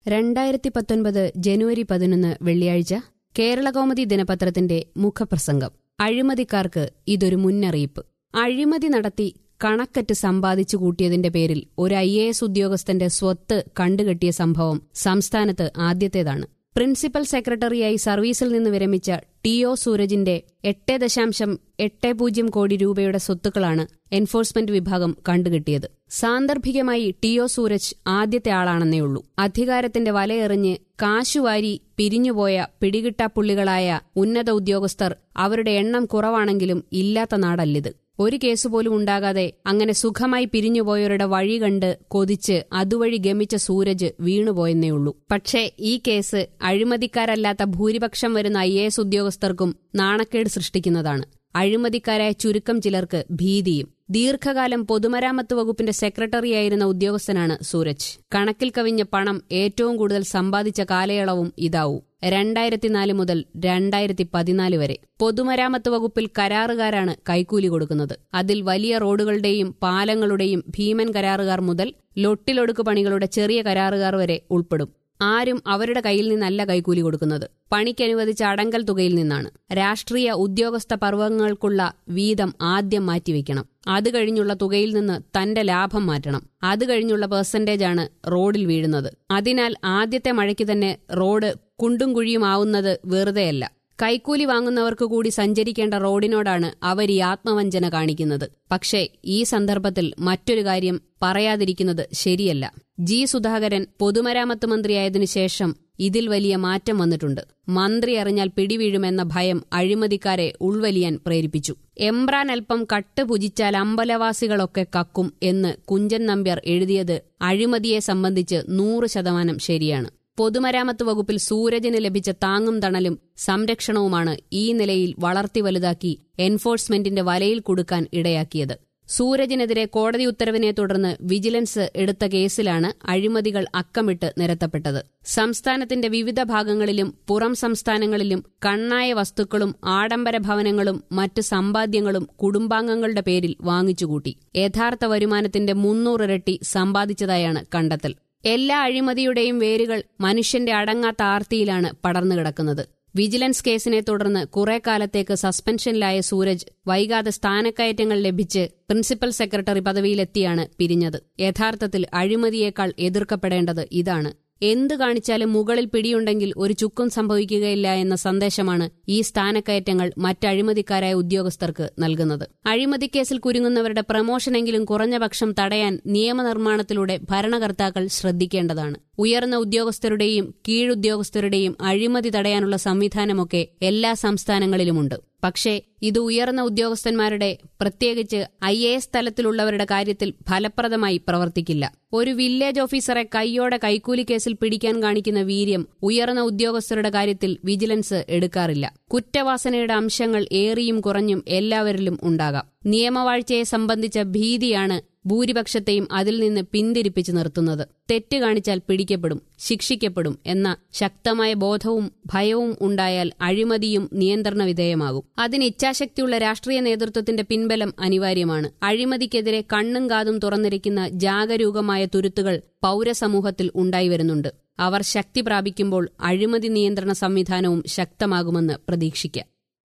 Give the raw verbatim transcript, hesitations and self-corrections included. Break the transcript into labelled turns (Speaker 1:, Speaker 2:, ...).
Speaker 1: രണ്ടായിരത്തി പത്തൊൻപത് ജനുവരി പതിനൊന്ന് വെള്ളിയാഴ്ച കേരളകൗമുദി ദിനപത്രത്തിന്റെ മുഖപ്രസംഗം. അഴിമതിക്കാർക്ക് ഇതൊരു മുന്നറിയിപ്പ്. അഴിമതി നടത്തി കണക്കറ്റ് സമ്പാദിച്ചു കൂട്ടിയതിന്റെ പേരിൽ ഒരു ഐ എ എസ് ഉദ്യോഗസ്ഥന്റെ സ്വത്ത് കണ്ടുകെട്ടിയ സംഭവം സംസ്ഥാനത്ത് ആദ്യത്തേതാണ്. പ്രിൻസിപ്പൽ സെക്രട്ടറിയായി സർവീസിൽ നിന്ന് വിരമിച്ച ടി ഒ സൂരജിന്റെ എട്ട് ദശാംശം എട്ട് പൂജ്യം കോടി രൂപയുടെ സ്വത്തുക്കളാണ് എൻഫോഴ്സ്മെന്റ് വിഭാഗം കണ്ടുകെട്ടിയത്. സാന്ദർഭികമായി ടി ഒ സൂരജ് ആദ്യത്തെ ആളാണെന്നേയുള്ളൂ. അധികാരത്തിന്റെ വലയെറിഞ്ഞ് കാശുവാരി പിരിഞ്ഞുപോയ പിടികിട്ടാപ്പുള്ളികളായ ഉന്നത ഉദ്യോഗസ്ഥർ അവരുടെ എണ്ണം കുറവാണെങ്കിലും ഇല്ലാത്ത നാടല്ലിത്. ഒരു കേസുപോലും ഉണ്ടാകാതെ അങ്ങനെ സുഖമായി പിരിഞ്ഞുപോയവരുടെ വഴി കണ്ട് കൊതിച്ച് അതുവഴി ഗമിച്ച സൂരജ് വീണുപോയെന്നേയുള്ളൂ. പക്ഷേ ഈ കേസ് അഴിമതിക്കാരല്ലാത്ത ഭൂരിപക്ഷം വരുന്ന ഐ എ എസ് ഉദ്യോഗസ്ഥർക്കും നാണക്കേട് സൃഷ്ടിക്കുന്നതാണ്. അഴിമതിക്കാരായ ചുരുക്കം ചിലർക്ക് ഭീതിയും. ദീർഘകാലം പൊതുമരാമത്ത് വകുപ്പിന്റെ സെക്രട്ടറിയായിരുന്ന ഉദ്യോഗസ്ഥനാണ് സൂരജ്. കണക്കിൽ കവിഞ്ഞ പണം ഏറ്റവും കൂടുതൽ സമ്പാദിച്ച കാലയളവും ഇതാവൂ. രണ്ടായിരത്തിനാല് മുതൽ രണ്ടായിരത്തി പതിനാല് വരെ പൊതുമരാമത്ത് വകുപ്പിൽ കരാറുകാരാണ് കൈക്കൂലി കൊടുക്കുന്നത്. അതിൽ വലിയ റോഡുകളുടെയും പാലങ്ങളുടെയും ഭീമൻ കരാറുകാർ മുതൽ ലൊട്ടിലൊടുക്ക് പണികളുടെ ചെറിയ കരാറുകാർ വരെ ഉൾപ്പെടും. ആരും അവരുടെ കയ്യിൽ നിന്നല്ല കൈക്കൂലി കൊടുക്കുന്നത്, പണിക്കനുവദിച്ച അടങ്കൽ തുകയിൽ നിന്നാണ്. രാഷ്ട്രീയ ഉദ്യോഗസ്ഥ പർവ്വങ്ങൾക്കുള്ള വീതം ആദ്യം മാറ്റിവെക്കണം. അത് കഴിഞ്ഞുള്ള തുകയിൽ നിന്ന് തന്റെ ലാഭം മാറ്റണം. അത് കഴിഞ്ഞുള്ള പെർസെന്റേജാണ് റോഡിൽ വീഴുന്നത്. അതിനാൽ ആദ്യത്തെ മഴയ്ക്ക് തന്നെ റോഡ് കുണ്ടും കുഴിയുമാവുന്നത് വെറുതെയല്ല. കൈക്കൂലി വാങ്ങുന്നവർക്ക് കൂടി സഞ്ചരിക്കേണ്ട റോഡിനോടാണ് അവർ ഈ ആത്മവഞ്ചന കാണിക്കുന്നത്. പക്ഷേ ഈ സന്ദർഭത്തിൽ മറ്റൊരു കാര്യം പറയാതിരിക്കുന്നത് ശരിയല്ല. ജി സുധാകരൻ പൊതുമരാമത്ത് മന്ത്രിയായതിനു ശേഷം ഇതിൽ വലിയ മാറ്റം വന്നിട്ടുണ്ട്. മന്ത്രി അറിഞ്ഞാൽ പിടിവീഴുമെന്ന ഭയം അഴിമതിക്കാരെ ഉൾവലിയാൻ പ്രേരിപ്പിച്ചു. എംബ്രാൻ അല്പം കട്ട് പുജിച്ചാൽ അമ്പലവാസികളൊക്കെ കക്കും എന്ന് കുഞ്ചൻ നമ്പ്യാർ എഴുതിയത് അഴിമതിയെ സംബന്ധിച്ച് നൂറ് ശതമാനം ശരിയാണ്. പൊതുമരാമത്ത് വകുപ്പിൽ സൂരജിന് ലഭിച്ച താങ്ങും തണലും സംരക്ഷണവുമാണ് ഈ നിലയിൽ വളർത്തി വലുതാക്കി എൻഫോഴ്സ്മെന്റിന്റെ വലയിൽ കുടുക്കാൻ ഇടയാക്കിയത്. സൂരജിനെതിരെ കോടതി ഉത്തരവിനെ തുടർന്ന് വിജിലൻസ് എടുത്ത കേസിലാണ് അഴിമതികൾ അക്കമിട്ട് നിരത്തപ്പെട്ടത്. സംസ്ഥാനത്തിന്റെ വിവിധ ഭാഗങ്ങളിലും പുറം സംസ്ഥാനങ്ങളിലും കണ്ണായ വസ്തുക്കളും ആഡംബര ഭവനങ്ങളും മറ്റ് സമ്പാദ്യങ്ങളും കുടുംബാംഗങ്ങളുടെ പേരിൽ വാങ്ങിച്ചുകൂട്ടി. യഥാർത്ഥ വരുമാനത്തിന്റെ മുന്നൂറിരട്ടി സമ്പാദിച്ചതായാണ് കണ്ടെത്തൽ. എല്ലാ അഴിമതിയുടെയും വേരുകൾ മനുഷ്യന്റെ അടങ്ങാത്ത ആർത്തിയിലാണ് പടർന്നുകിടക്കുന്നത്. വിജിലൻസ് കേസിനെ തുടർന്ന് കുറെ കാലത്തേക്ക് സസ്പെൻഷനിലായ സൂരജ് വൈകാതെ സ്ഥാനക്കയറ്റങ്ങൾ ലഭിച്ച് പ്രിൻസിപ്പൽ സെക്രട്ടറി പദവിയിലെത്തിയാണ് പിരിഞ്ഞത്. യഥാർത്ഥത്തിൽ അഴിമതിയേക്കാൾ എതിർക്കപ്പെടേണ്ടത് ഇതാണ്. എന്ത് കാണിച്ചാലും മുകളിൽ പിടിയുണ്ടെങ്കിൽ ഒരു ചുക്കും സംഭവിക്കുകയില്ല എന്ന സന്ദേശമാണ് ഈ സ്ഥാനക്കയറ്റങ്ങൾ മറ്റഴിമതിക്കാരായ ഉദ്യോഗസ്ഥർക്ക് നൽകുന്നത്. അഴിമതിക്കേസിൽ കുരുങ്ങുന്നവരുടെ പ്രമോഷനെങ്കിലും കുറഞ്ഞപക്ഷം തടയാൻ നിയമനിർമ്മാണത്തിലൂടെ ഭരണകർത്താക്കൾ ശ്രദ്ധിക്കേണ്ടതാണ്. ഉയർന്ന ഉദ്യോഗസ്ഥരുടെയും കീഴുദ്യോഗസ്ഥരുടെയും അഴിമതി തടയാനുള്ള സംവിധാനമൊക്കെ എല്ലാ സംസ്ഥാനങ്ങളിലുമുണ്ട്. പക്ഷേ ഇത് ഉയർന്ന ഉദ്യോഗസ്ഥന്മാരുടെ, പ്രത്യേകിച്ച് ഐ എ എസ് തലത്തിലുള്ളവരുടെ കാര്യത്തിൽ ഫലപ്രദമായി പ്രവർത്തിക്കില്ല. ഒരു വില്ലേജ് ഓഫീസറെ കൈയോടെ കൈക്കൂലി കേസിൽ പിടിക്കാൻ കാണിക്കുന്ന വീര്യം ഉയർന്ന ഉദ്യോഗസ്ഥരുടെ കാര്യത്തിൽ വിജിലൻസ് എടുക്കാറില്ല. കുറ്റവാസനയുടെ അംശങ്ങൾ ഏറിയും കുറഞ്ഞും എല്ലാവരിലും ഉണ്ടാകാം. നിയമവാഴ്ചയെ സംബന്ധിച്ച ഭീതിയാണ് ഭൂരിപക്ഷത്തെയും അതിൽ നിന്ന് പിന്തിരിപ്പിച്ചു നിർത്തുന്നത്. തെറ്റ് കാണിച്ചാൽ പിടിക്കപ്പെടും, ശിക്ഷിക്കപ്പെടും എന്ന ശക്തമായ ബോധവും ഭയവും ഉണ്ടായാൽ അഴിമതിയും നിയന്ത്രണ വിധേയമാകും. അതിന് ഇച്ഛാശക്തിയുള്ള രാഷ്ട്രീയ നേതൃത്വത്തിന്റെ പിൻബലം അനിവാര്യമാണ്. അഴിമതിക്കെതിരെ കണ്ണും കാതും തുറന്നിരിക്കുന്ന ജാഗരൂകമായ തുരുത്തുകൾ പൗരസമൂഹത്തിൽ ഉണ്ടായിവരുന്നുണ്ട്. അവർ ശക്തി പ്രാപിക്കുമ്പോൾ അഴിമതി നിയന്ത്രണ സംവിധാനവും ശക്തമാകുമെന്ന് പ്രതീക്ഷിക്കാം.